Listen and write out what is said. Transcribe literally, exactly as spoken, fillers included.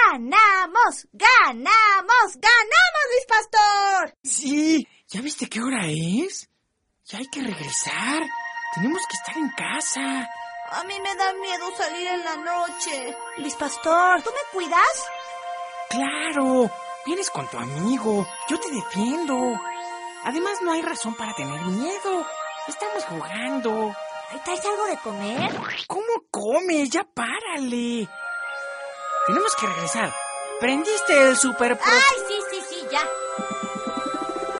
¡Ganamos! ¡Ganamos! ¡Ganamos, Luis Pastor! Sí, ¿ya viste qué hora es? Ya hay que regresar. Tenemos que estar en casa. A mí me da miedo salir en la noche. Luis Pastor, ¿tú me cuidas? ¡Claro! Vienes con tu amigo. Yo te defiendo. Además, no hay razón para tener miedo. Estamos jugando. ¿Traes algo de comer? ¿Cómo comes? Ya párale. Tenemos que regresar. ¿Prendiste el super pro... ¡Ay, sí, sí, sí, ya!